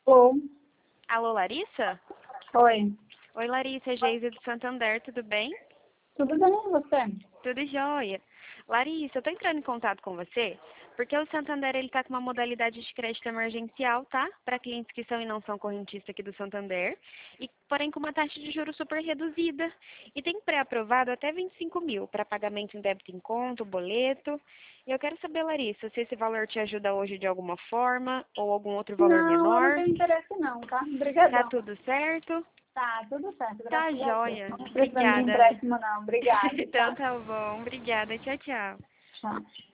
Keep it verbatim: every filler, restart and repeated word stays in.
Alô? Alô, Larissa? Oi. Oi, Larissa, é Geise do Santander, tudo bem? Tudo bem e você? Tudo jóia. Larissa, eu tô entrando em contato com você porque o Santander ele tá com uma modalidade de crédito emergencial, tá? Para clientes que são e não são correntistas aqui do Santander, e porém com uma taxa de juros super reduzida. E tem pré-aprovado até vinte e cinco mil para pagamento em débito em conta, boleto. E eu quero saber, Larissa, se esse valor te ajuda hoje de alguma forma ou algum outro valor Não, eu não menor. tenho interesse não, tá? Tá Obrigadão. tudo certo? Tá, tudo certo, Tá graças a Deus. jóia. Não tô precisando de Obrigada. empréstimo não. Obrigada, Então tá? tá bom. Obrigada. Tchau, tchau. Tchau.